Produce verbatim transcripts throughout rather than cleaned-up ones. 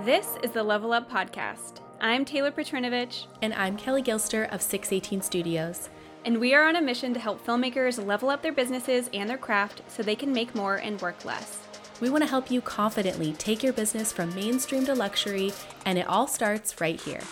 This is the Level Up Podcast. I'm Taylor Petrinovich. And I'm Kelly Gilster of six eighteen Studios. And we are on a mission to help filmmakers level up their businesses and their craft so they can make more and work less. We want to help you confidently take your business from mainstream to luxury, and it all starts right here.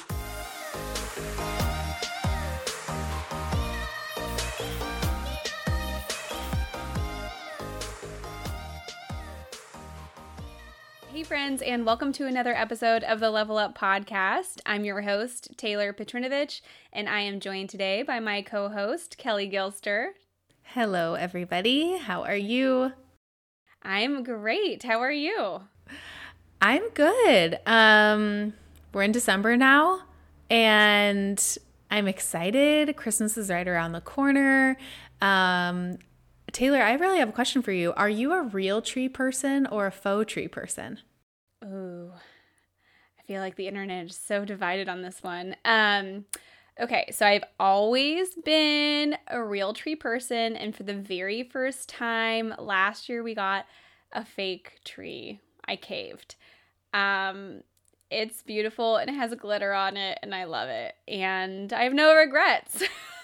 Hey friends, and welcome to another episode of the Level Up Podcast. I'm your host, Taylor Petrinovich, and I am joined today by my co-host, Kelly Gilster. Hello, everybody. How are you? I'm great. How are you? I'm good. Um, we're in December now, and I'm excited. Christmas is right around the corner. Um, Taylor, I really have a question for you. Are you a real tree person or a faux tree person? Ooh, I feel like the internet is so divided on this one. Um, okay, so I've always been a real tree person, and for the very first time last year, we got a fake tree. I caved. Um, it's beautiful and it has glitter on it, and I love it, and I have no regrets.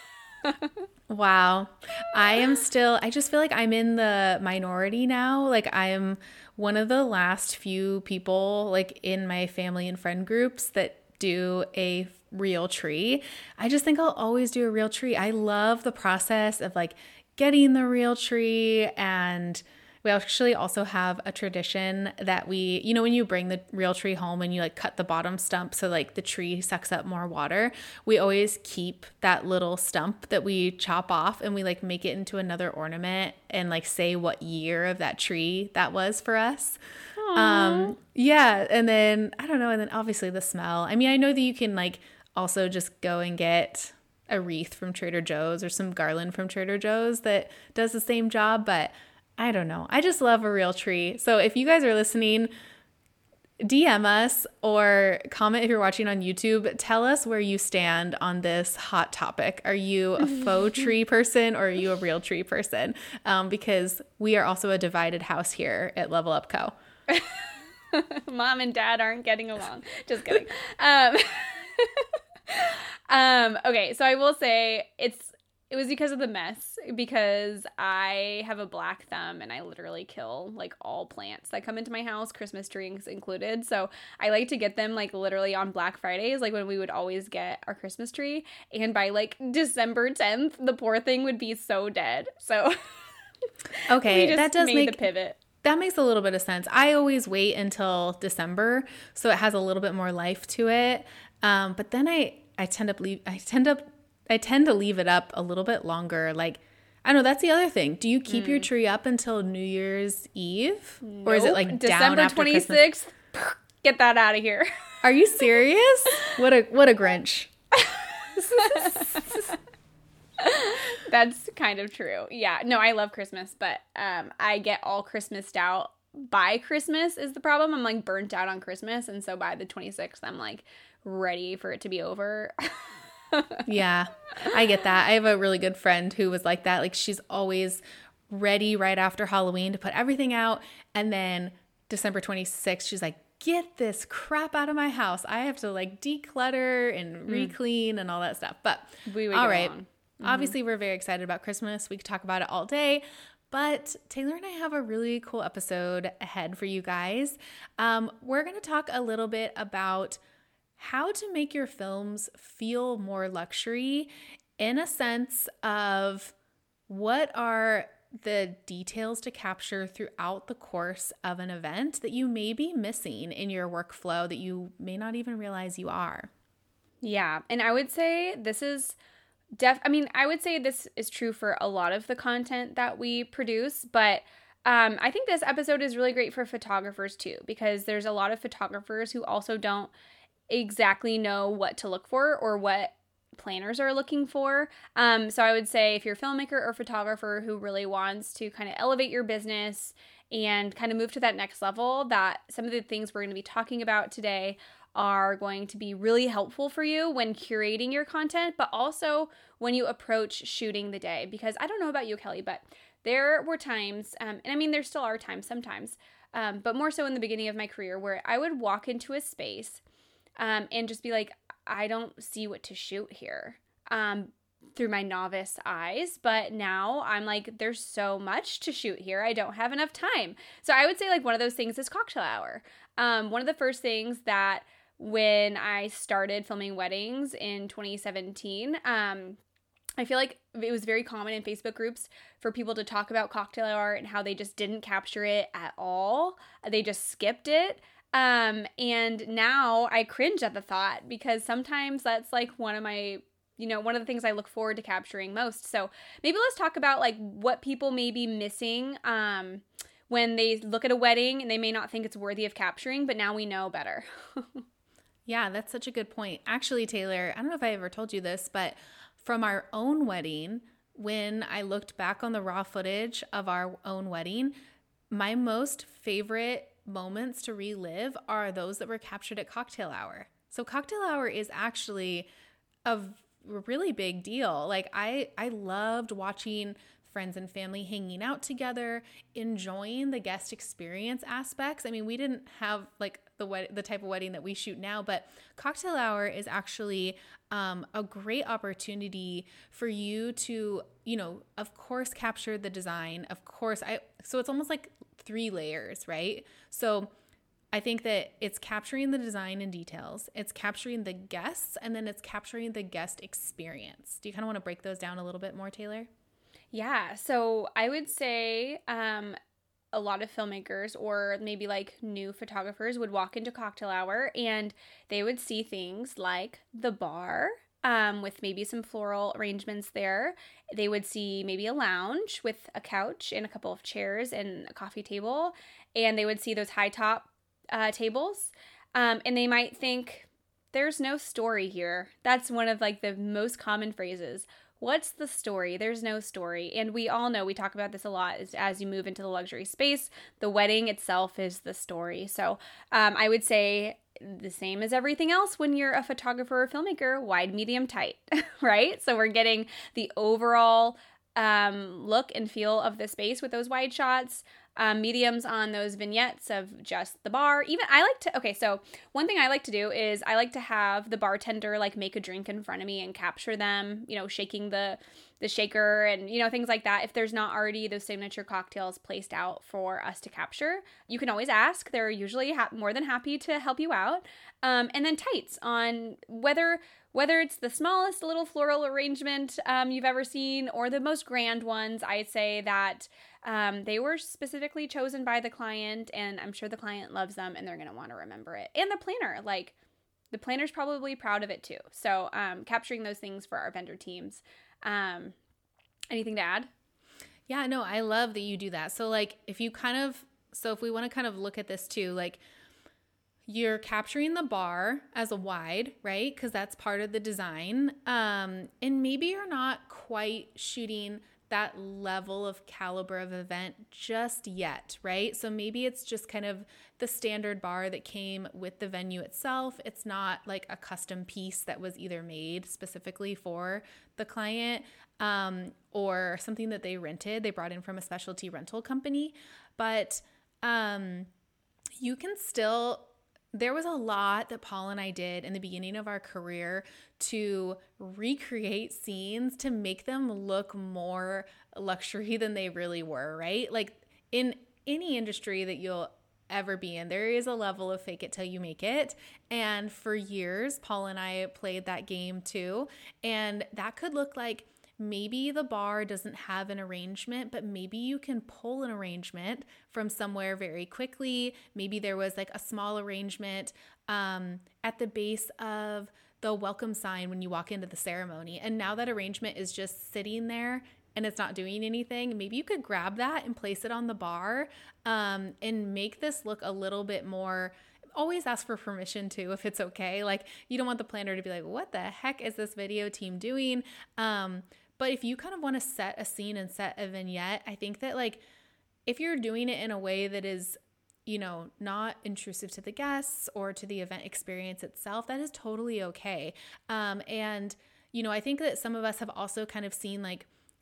Wow. I am still, I just feel like I'm in the minority now. Like I'm one of the last few people like in my family and friend groups that do a real tree. I just think I'll always do a real tree. I love the process of like getting the real tree, and we actually also have a tradition that we, you know, when you bring the real tree home and you like cut the bottom stump so like the tree sucks up more water, we always keep that little stump that we chop off and we like make it into another ornament and like say what year of that tree that was for us. Aww. Um, yeah. And then, I don't know. And then obviously the smell. I mean, I know that you can like also just go and get a wreath from Trader Joe's or some garland from Trader Joe's that does the same job, but I don't know. I just love a real tree. So if you guys are listening, D M us or comment if you're watching on YouTube. Tell us where you stand on this hot topic. Are you a faux tree person or are you a real tree person? Um, because we are also a divided house here at Level Up Co. Mom and dad aren't getting along. Just kidding. Um, um, okay, so I will say it's It was because of the mess, because I have a black thumb and I literally kill like all plants that come into my house, Christmas trees included. So I like to get them like literally on Black Fridays, like when we would always get our Christmas tree. And by like December tenth, the poor thing would be so dead. So okay, we just that does made make the pivot. That makes a little bit of sense. I always wait until December, so it has a little bit more life to it. Um, but then I I tend to leave. I tend to. I tend to leave it up a little bit longer. Like, I don't know, that's the other thing. Do you keep mm. your tree up until New Year's Eve? Nope. Or is it like December down after twenty-sixth? Christmas? Get that out of here. Are you serious? What a what a Grinch. That's kind of true. Yeah. No, I love Christmas, but um, I get all Christmased out by Christmas is the problem. I'm like burnt out on Christmas. And so by the twenty-sixth, I'm like ready for it to be over. Yeah, I get that. I have a really good friend who was like that. Like she's always ready right after Halloween to put everything out. And then December twenty-sixth, she's like, get this crap out of my house. I have to like declutter and re-clean mm. and all that stuff. But we would all right. Mm-hmm. Obviously, we're very excited about Christmas. We could talk about it all day. But Taylor and I have a really cool episode ahead for you guys. Um, we're going to talk a little bit about how to make your films feel more luxury in a sense of what are the details to capture throughout the course of an event that you may be missing in your workflow that you may not even realize you are. Yeah. And I would say this is def, I mean, I would say this is true for a lot of the content that we produce, but um, I think this episode is really great for photographers too, because there's a lot of photographers who also don't exactly know what to look for or what planners are looking for. Um, so I would say if you're a filmmaker or photographer who really wants to kind of elevate your business and kind of move to that next level, that some of the things we're going to be talking about today are going to be really helpful for you when curating your content, but also when you approach shooting the day. Because I don't know about you, Kelly, but there were times, um, and I mean, there still are times sometimes, um, but more so in the beginning of my career, where I would walk into a space um, and just be like, I don't see what to shoot here. Um, through my novice eyes, but now I'm like, there's so much to shoot here. I don't have enough time. So I would say like one of those things is cocktail hour. Um, one of the first things that when I started filming weddings in twenty seventeen, um, I feel like it was very common in Facebook groups for people to talk about cocktail hour and how they just didn't capture it at all. They just skipped it. Um, and now I cringe at the thought, because sometimes that's like one of my you know, one of the things I look forward to capturing most. So maybe let's talk about like what people may be missing um, when they look at a wedding and they may not think it's worthy of capturing, but now we know better. Yeah, that's such a good point. Actually, Taylor, I don't know if I ever told you this, but from our own wedding, when I looked back on the raw footage of our own wedding, my most favorite moments to relive are those that were captured at cocktail hour. So cocktail hour is actually a really big deal. Like I, I loved watching friends and family hanging out together, enjoying the guest experience aspects. I mean, we didn't have like the wed- the type of wedding that we shoot now, but cocktail hour is actually um, a great opportunity for you to, you know, of course, capture the design. Of course, I. So it's almost like three layers, right? So I think that it's capturing the design and details, it's capturing the guests, and then it's capturing the guest experience. Do you kind of want to break those down a little bit more, Taylor? Yeah, so I would say um, a lot of filmmakers or maybe like new photographers would walk into cocktail hour and they would see things like the bar, Um, with maybe some floral arrangements there. They would see maybe a lounge with a couch and a couple of chairs and a coffee table, and they would see those high top uh, tables, um, and they might think, there's no story here. That's one of like the most common phrases. What's the story? There's no story. And we all know, we talk about this a lot, is as you move into the luxury space, the wedding itself is the story. So um, I would say the same as everything else when you're a photographer or filmmaker, wide, medium, tight, right? So we're getting the overall um, look and feel of the space with those wide shots. Um, mediums on those vignettes of just the bar. Even I like to, okay, so one thing I like to do is I like to have the bartender like make a drink in front of me and capture them, you know, shaking the the shaker and, you know, things like that. If there's not already those signature cocktails placed out for us to capture, you can always ask. They're usually ha- more than happy to help you out. Um, and then tights on whether whether it's the smallest little floral arrangement um, you've ever seen or the most grand ones. I'd say that um, they were specifically chosen by the client, and I'm sure the client loves them and they're going to want to remember it. And the planner, like the planner's probably proud of it too. So um, capturing those things for our vendor teams. Um, anything to add? Yeah, no, I love that you do that. So like if you kind of, so if we want to kind of look at this too, like you're capturing the bar as a wide, right? Because that's part of the design. Um, and maybe you're not quite shooting that level of caliber of event just yet, right? So maybe it's just kind of the standard bar that came with the venue itself. It's not like a custom piece that was either made specifically for the client um, or something that they rented. They brought in from a specialty rental company. But um, you can still... There was a lot that Paul and I did in the beginning of our career to recreate scenes to make them look more luxury than they really were, right? Like in any industry that you'll ever be in, there is a level of fake it till you make it. And for years, Paul and I played that game too. And that could look like maybe the bar doesn't have an arrangement, but maybe you can pull an arrangement from somewhere very quickly. Maybe there was like a small arrangement um, at the base of the welcome sign when you walk into the ceremony. And now that arrangement is just sitting there and it's not doing anything. Maybe you could grab that and place it on the bar um, and make this look a little bit more. Always ask for permission too, if it's okay. Like you don't want the planner to be like, what the heck is this video team doing? Um, But if you kind of want to set a scene and set a vignette, I think that like if you're doing it in a way that is, you know, not intrusive to the guests or to the event experience itself, that is totally okay. Um, and, you know, I think that some of us have also kind of seen like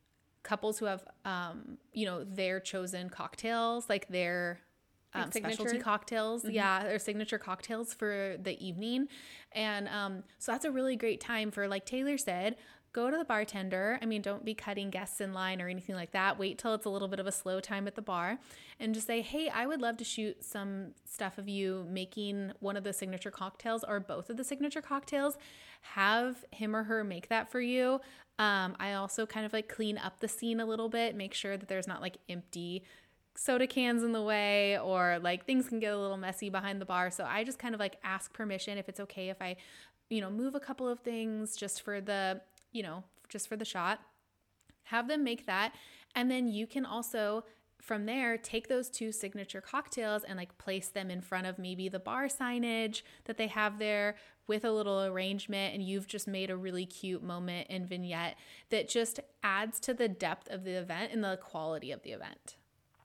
couples who have, um, you know, their chosen cocktails, like their um, specialty cocktails. Mm-hmm. Yeah, their signature cocktails for the evening. And um, so that's a really great time for, like Taylor said, go to the bartender. I mean, don't be cutting guests in line or anything like that. Wait till it's a little bit of a slow time at the bar and just say, hey, I would love to shoot some stuff of you making one of the signature cocktails or both of the signature cocktails. Have him or her make that for you. Um, I also kind of like clean up the scene a little bit, make sure that there's not like empty soda cans in the way or like things can get a little messy behind the bar. So I just kind of like ask permission if it's okay if I, you know, move a couple of things just for the you know, just for the shot, have them make that. And then you can also, from there, take those two signature cocktails and like place them in front of maybe the bar signage that they have there with a little arrangement. And you've just made a really cute moment and vignette that just adds to the depth of the event and the quality of the event.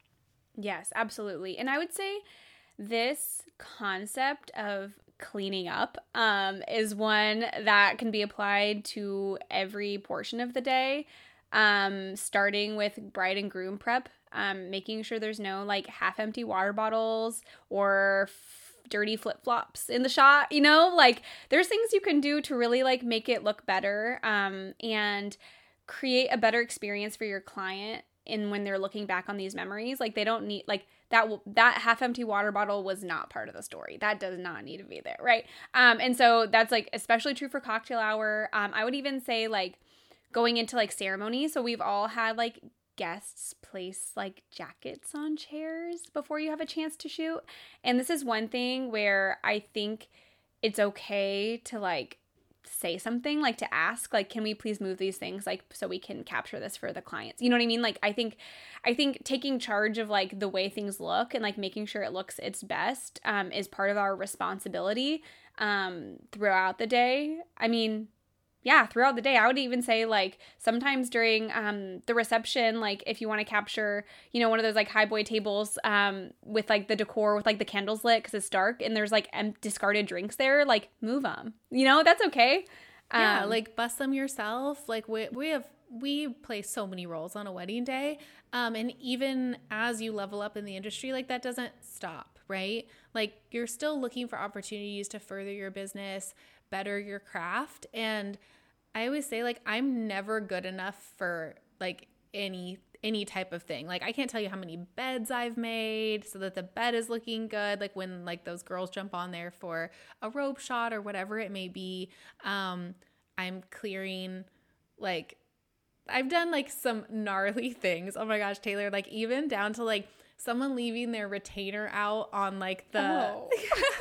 Yes, absolutely. And I would say this concept of cleaning up um, is one that can be applied to every portion of the day, um, starting with bride and groom prep, um, making sure there's no like half empty water bottles or f- dirty flip-flops in the shot, you know, like there's things you can do to really like make it look better um, and create a better experience for your client. And when they're looking back on these memories, like they don't need like that, that half empty water bottle was not part of the story. That does not need to be there. Right. Um, and so that's like especially true for cocktail hour. Um, I would even say like going into like ceremonies. So we've all had like guests place like jackets on chairs before you have a chance to shoot. And this is one thing where I think it's okay to like say something, like to ask, like, can we please move these things, like, so we can capture this for the clients, you know what I mean? Like, I think, I think taking charge of like the way things look and like making sure it looks its best, um, is part of our responsibility, um, throughout the day. I mean, yeah, throughout the day. I would even say like sometimes during um the reception, like if you want to capture, you know, one of those like high boy tables um with like the decor with like the candles lit because it's dark and there's like em- discarded drinks there, like move them. You know, that's okay. Um, yeah, like bust them yourself. Like we we have we play so many roles on a wedding day, um, and even as you level up in the industry, like that doesn't stop, right? Like you're still looking for opportunities to further your business, better your craft. And I always say like I'm never good enough for like any any type of thing. Like I can't tell you how many beds I've made so that the bed is looking good, like when like those girls jump on there for a robe shot or whatever it may be. um I'm clearing, like I've done like some gnarly things. Oh my gosh, Taylor, like even down to like someone leaving their retainer out on like the oh.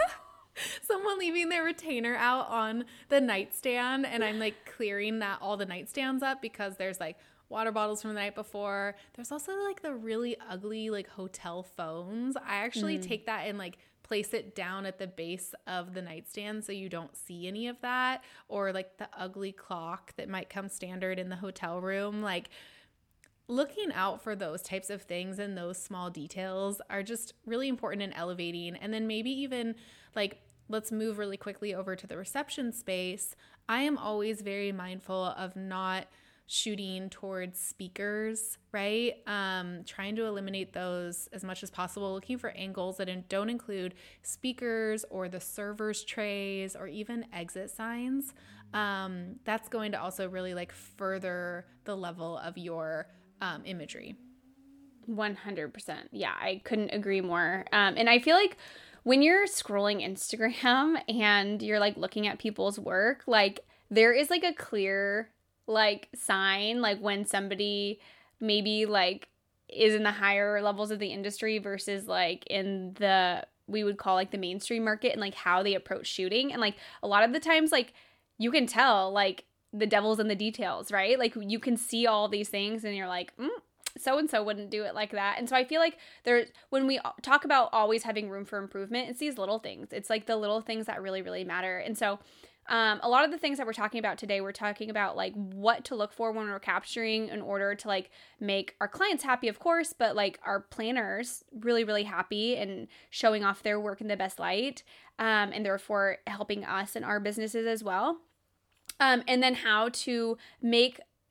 someone leaving their retainer out on the nightstand, and I'm like clearing that all the nightstands up because there's like water bottles from the night before. There's also like the really ugly like hotel phones. I actually mm. take that and like place it down at the base of the nightstand so you don't see any of that, or like the ugly clock that might come standard in the hotel room. Like looking out for those types of things and those small details are just really important in elevating. And then maybe even like, let's move really quickly over to the reception space. I am always very mindful of not shooting towards speakers, right? Um, trying to eliminate those as much as possible, looking for angles that don't include speakers or the server's trays or even exit signs. Um, that's going to also really like further the level of your um, imagery. one hundred percent. Yeah, I couldn't agree more. Um, and I feel like when you're scrolling Instagram and you're like looking at people's work, like there is like a clear like sign, like when somebody maybe like is in the higher levels of the industry versus like in the, we would call like the mainstream market, and like how they approach shooting. And like a lot of the times, like you can tell like the devil's in the details, right? Like you can see all these things and you're like, mm, so-and-so wouldn't do it like that. And so I feel like there, when we talk about always having room for improvement, it's these little things. It's like the little things that really, really matter. And so um, a lot of the things that we're talking about today, we're talking about like what to look for when we're capturing in order to like make our clients happy, of course, but like our planners really, really happy and showing off their work in the best light, um, and therefore helping us and our businesses as well. Um, and then how to make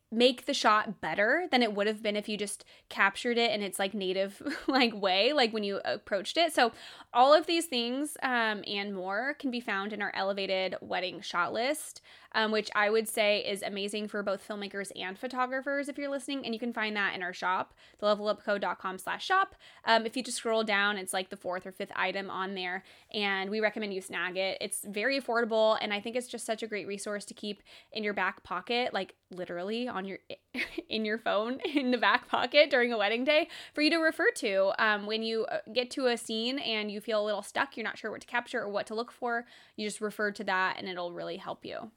make the shot better than it would have been if you just captured it in its like native like way, like when you approached it. So all of these things um, and more can be found in our elevated wedding shot list, um, which I would say is amazing for both filmmakers and photographers if you're listening. And you can find that in our shop, the level up co dot com slash shop. Um, if you just scroll down, it's like the fourth or fifth item on there, and we recommend you snag it. It's very affordable, and I think it's just such a great resource to keep in your back pocket, like literally on your in your phone in the back pocket during a wedding day for you to refer to um, when you get to a scene and you feel a little stuck, you're not sure what to capture or what to look for. You just refer to that and it'll really help you.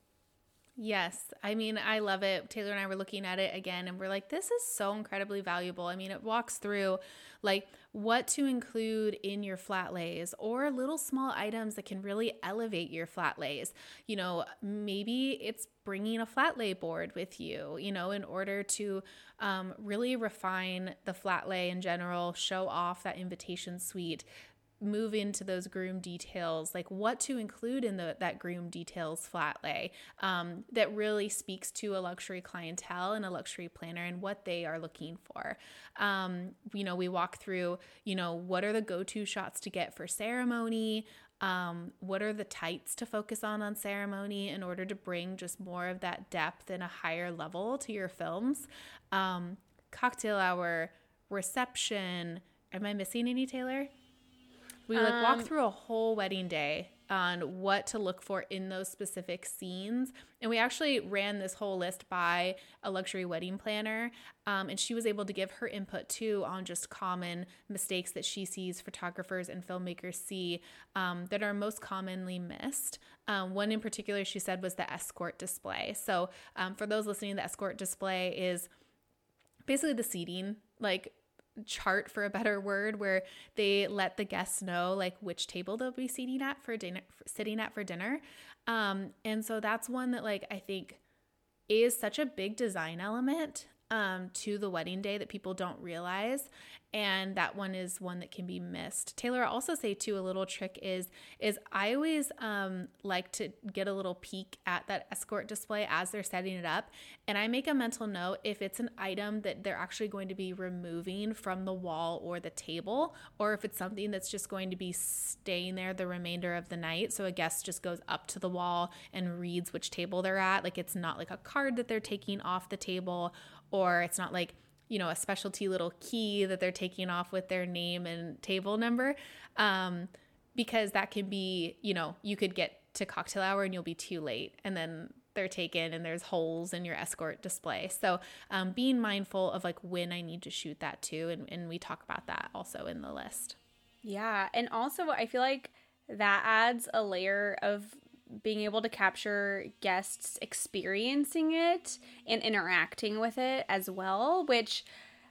Yes. I mean, I love it. Taylor and I were looking at it again and we're like, this is so incredibly valuable. I mean, it walks through like what to include in your flat lays or little small items that can really elevate your flat lays. You know, maybe it's bringing a flat lay board with you, you know, in order to um, really refine the flat lay in general, show off that invitation suite, move into those groom details, like what to include in the that groom details flat lay um, that really speaks to a luxury clientele and a luxury planner and what they are looking for. Um, you know, we walk through, you know, what are the go-to shots to get for ceremony? Um, what are the tights to focus on on ceremony in order to bring just more of that depth and a higher level to your films? Um, cocktail hour, reception. Am I missing any, Taylor? We like um, walk through a whole wedding day on what to look for in those specific scenes. And we actually ran this whole list by a luxury wedding planner. Um, and she was able to give her input too on just common mistakes that she sees photographers and filmmakers see um, that are most commonly missed. Um, one in particular she said was the escort display. So um, for those listening, the escort display is basically the seating, like chart for a better word, where they let the guests know like which table they'll be sitting at for dinner, sitting at for dinner. Um, and so that's one that like I think is such a big design element um, to the wedding day that people don't realize. And that one is one that can be missed. Taylor, I'll also say too, a little trick is, is I always um, like to get a little peek at that escort display as they're setting it up. And I make a mental note if it's an item that they're actually going to be removing from the wall or the table, or if it's something that's just going to be staying there the remainder of the night. So a guest just goes up to the wall and reads which table they're at. Like it's not like a card that they're taking off the table, or it's not like, you know, a specialty little key that they're taking off with their name and table number. Um, because that can be, you know, you could get to cocktail hour and you'll be too late. And then they're taken and there's holes in your escort display. So um, being mindful of like when I need to shoot that too. And, and we talk about that also in the list. Yeah. And also I feel like that adds a layer of being able to capture guests experiencing it and interacting with it as well, which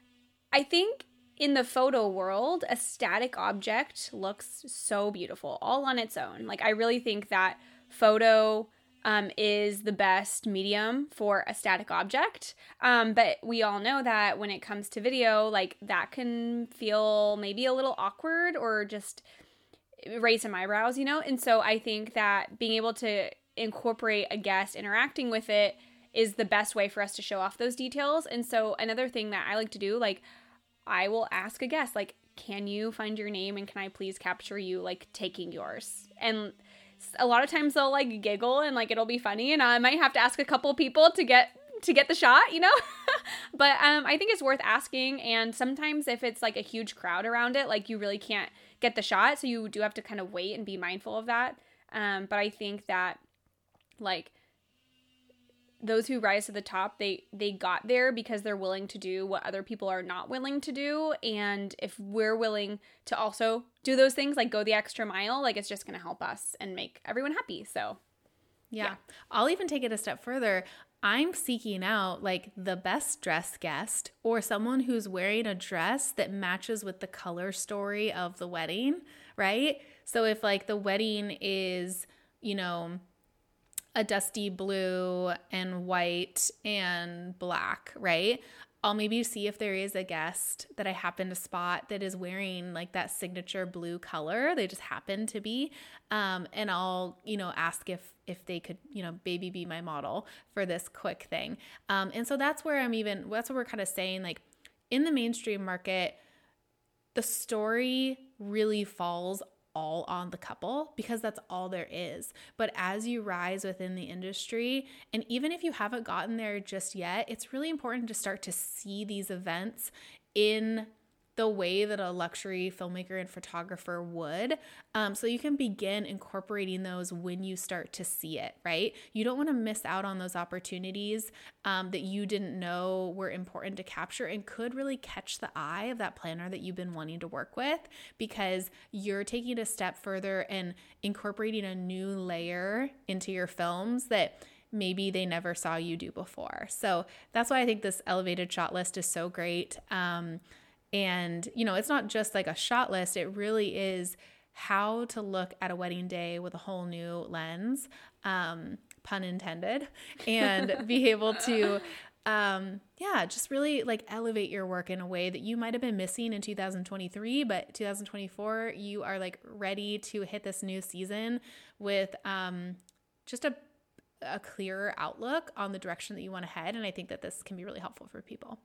I think in the photo world, a static object looks so beautiful all on its own. Like I really think that photo um, is the best medium for a static object. Um, but we all know that when it comes to video, like that can feel maybe a little awkward or just raise some eyebrows, you know? And so I think that being able to incorporate a guest interacting with it is the best way for us to show off those details. And so another thing that I like to do, like I will ask a guest, like, can you find your name and can I please capture you like taking yours? And a lot of times they'll like giggle and like it'll be funny, and I might have to ask a couple people to get to get the shot, you know? But um, I think it's worth asking. And sometimes if it's like a huge crowd around it, like you really can't get the shot. So you do have to kind of wait and be mindful of that. Um, but I think that like those who rise to the top, they, they got there because they're willing to do what other people are not willing to do. And if we're willing to also do those things, like go the extra mile, like it's just going to help us and make everyone happy. So yeah. yeah. I'll even take it a step further. I'm seeking out like the best dressed guest or someone who's wearing a dress that matches with the color story of the wedding, right? So if like the wedding is, you know, a dusty blue and white and black, right? I'll maybe see if there is a guest that I happen to spot that is wearing like that signature blue color. They just happen to be. Um, and I'll, you know, ask if, if they could, you know, maybe be my model for this quick thing. Um, and so that's where I'm even, that's what we're kind of saying, like in the mainstream market, the story really falls all on the couple because that's all there is. But as you rise within the industry, and even if you haven't gotten there just yet, it's really important to start to see these events in the way that a luxury filmmaker and photographer would. Um, so you can begin incorporating those when you start to see it, right? You don't want to miss out on those opportunities um, that you didn't know were important to capture and could really catch the eye of that planner that you've been wanting to work with, because you're taking it a step further and incorporating a new layer into your films that maybe they never saw you do before. So that's why I think this elevated shot list is so great. Um, And, you know, it's not just like a shot list. It really is how to look at a wedding day with a whole new lens, um, pun intended, and be able to, um, yeah, just really like elevate your work in a way that you might have been missing in two thousand twenty-three, but two thousand twenty-four, you are like ready to hit this new season with um, just a, a clearer outlook on the direction that you want to head. And I think that this can be really helpful for people.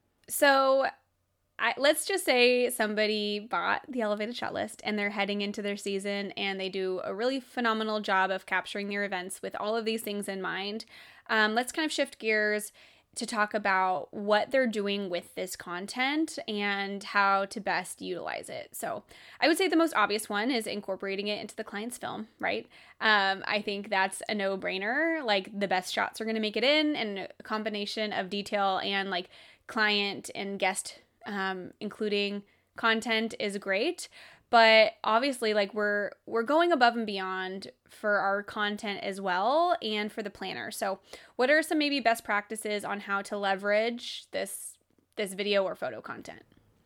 So I, let's just say somebody bought the elevated shot list and they're heading into their season and they do a really phenomenal job of capturing their events with all of these things in mind. Um, let's kind of shift gears to talk about what they're doing with this content and how to best utilize it. So I would say the most obvious one is incorporating it into the client's film, right? Um, I think that's a no-brainer. Like the best shots are going to make it in, and a combination of detail and like client and guest um, including content is great. But obviously, like we're we're going above and beyond for our content as well and for the planner. So what are some maybe best practices on how to leverage this this video or photo content?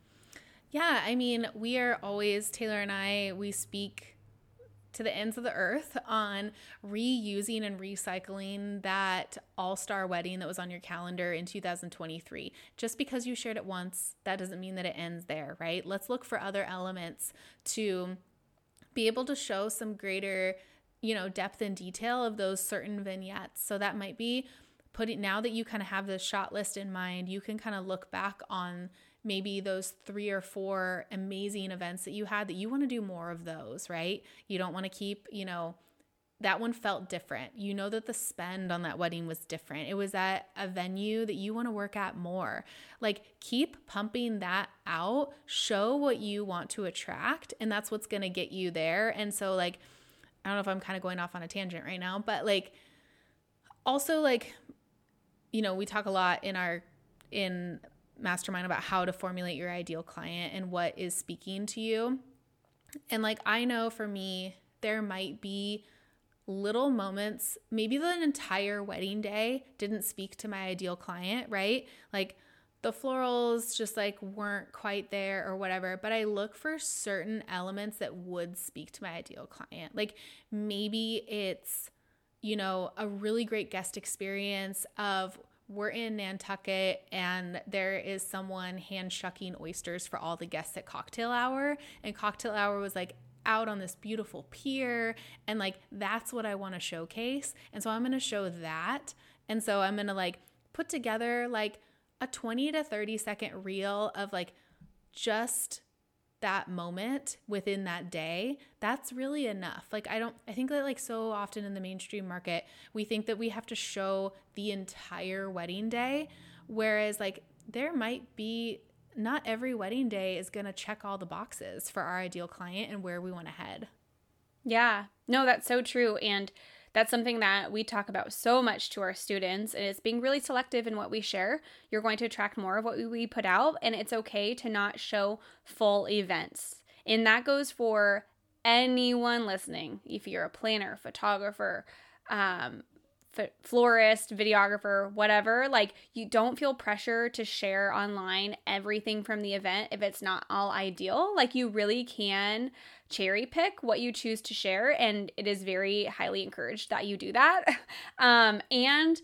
Yeah, I mean, we are always, Taylor and I, we speak to the ends of the earth on reusing and recycling that all-star wedding that was on your calendar in two thousand twenty-three. Just because you shared it once, that doesn't mean that it ends there, right? Let's look for other elements to be able to show some greater, you know, depth and detail of those certain vignettes. So that might be putting, now that you kind of have the shot list in mind, you can kind of look back on maybe those three or four amazing events that you had that you want to do more of those, right? You don't want to keep, you know, that one felt different. You know that the spend on that wedding was different. It was at a venue that you want to work at more. Like keep pumping that out, show what you want to attract, and that's what's going to get you there. And so like, I don't know if I'm kind of going off on a tangent right now, but like also like, you know, we talk a lot in our, in Mastermind about how to formulate your ideal client and what is speaking to you. And like, I know for me, there might be little moments, maybe the entire wedding day didn't speak to my ideal client, right? Like the florals just like weren't quite there or whatever, but I look for certain elements that would speak to my ideal client. Like maybe it's, you know, a really great guest experience of we're in Nantucket and there is someone hand shucking oysters for all the guests at cocktail hour. And cocktail hour was like out on this beautiful pier. And like, that's what I want to showcase. And so I'm going to show that. And so I'm going to like put together like a twenty to thirty second reel of like just that moment within that day. That's really enough. Like, I don't, I think that like so often in the mainstream market, we think that we have to show the entire wedding day. Whereas like there might be, not every wedding day is going to check all the boxes for our ideal client and where we want to head. Yeah, no, that's so true. And that's something that we talk about so much to our students, and it's being really selective in what we share. You're going to attract more of what we put out, and it's okay to not show full events. And that goes for anyone listening. If you're a planner, photographer, um, florist, videographer, whatever, like you don't feel pressure to share online everything from the event if it's not all ideal. Like you really can cherry pick what you choose to share, and it is very highly encouraged that you do that. um, and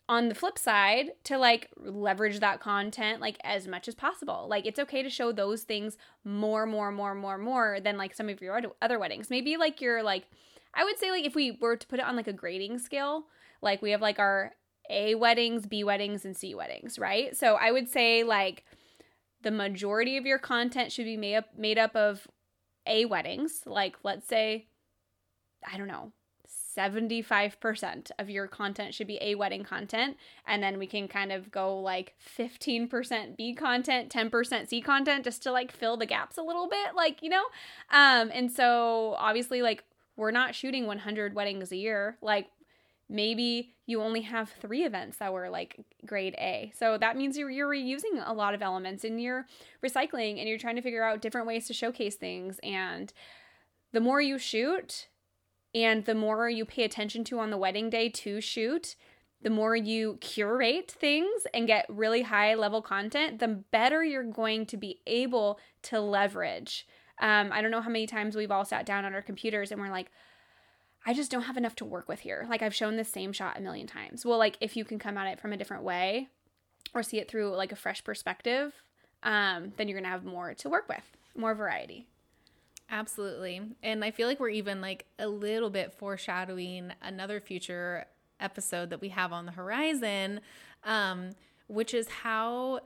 on the flip side, to like leverage that content like as much as possible. Like it's okay to show those things more, more, more, more, more than like some of your other weddings. Maybe like you're like, I would say like if we were to put it on like a grading scale, like we have like our A weddings, B weddings, and C weddings, right? So I would say like the majority of your content should be made up, made up of A weddings. Like let's say, I don't know, seventy-five percent of your content should be A wedding content. And then we can kind of go like fifteen percent B content, ten percent C content, just to like fill the gaps a little bit, like, you know? Um, and so obviously like we're not shooting one hundred weddings a year. Like maybe you only have three events that were like grade A. So that means you're, you're reusing a lot of elements and you're recycling and you're trying to figure out different ways to showcase things. And the more you shoot, and the more you pay attention to on the wedding day to shoot, the more you curate things and get really high level content, the better you're going to be able to leverage. Um, I don't know how many times we've all sat down on our computers and we're like, I just don't have enough to work with here. Like I've shown the same shot a million times. Well, like if you can come at it from a different way or see it through like a fresh perspective, um, then you're going to have more to work with, more variety. Absolutely. And I feel like we're even like a little bit foreshadowing another future episode that we have on the horizon, um, which is how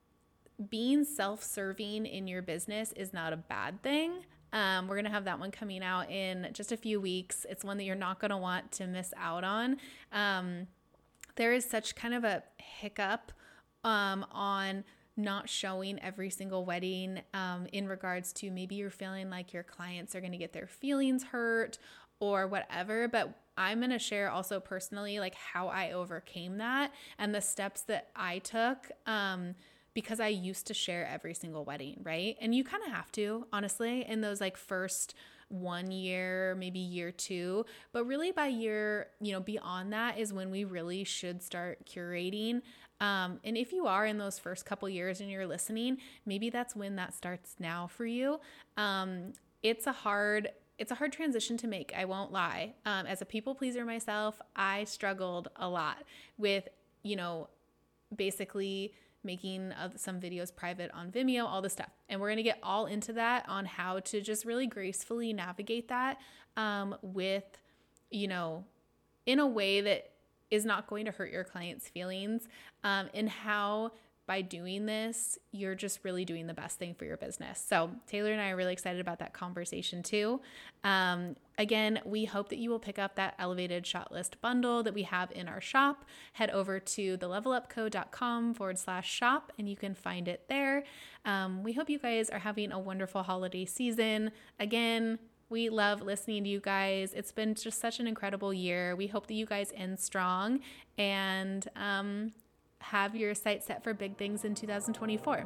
being self-serving in your business is not a bad thing. Um, we're going to have that one coming out in just a few weeks. It's one that you're not going to want to miss out on. Um, there is such kind of a hiccup um, on not showing every single wedding um, in regards to maybe you're feeling like your clients are going to get their feelings hurt or whatever. But I'm going to share also personally like how I overcame that and the steps that I took um, because I used to share every single wedding, right? And you kind of have to, honestly, in those like first one year, maybe year two, but really by year, you know, beyond that is when we really should start curating. Um, and if you are in those first couple years and you're listening, maybe that's when that starts now for you. Um, it's a hard, it's a hard transition to make. I won't lie. Um, as a people pleaser myself, I struggled a lot with, you know, basically making uh, some videos private on Vimeo, all this stuff. And we're going to get all into that on how to just really gracefully navigate that um, with, you know, in a way that is not going to hurt your client's feelings, um, and how by doing this, you're just really doing the best thing for your business. So Taylor and I are really excited about that conversation too. Um, again, we hope that you will pick up that elevated shot list bundle that we have in our shop. Head over to thelevelupco.com forward slash shop and you can find it there. Um, we hope you guys are having a wonderful holiday season. Again, we love listening to you guys. It's been just such an incredible year. We hope that you guys end strong and um, have your sights set for big things in two thousand twenty-four.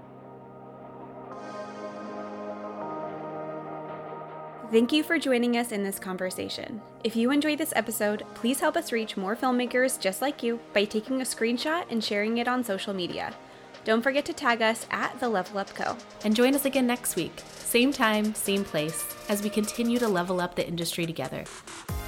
Thank you for joining us in this conversation. If you enjoyed this episode, please help us reach more filmmakers just like you by taking a screenshot and sharing it on social media. Don't forget to tag us at The Level Up Co. And join us again next week, same time, same place, as we continue to level up the industry together.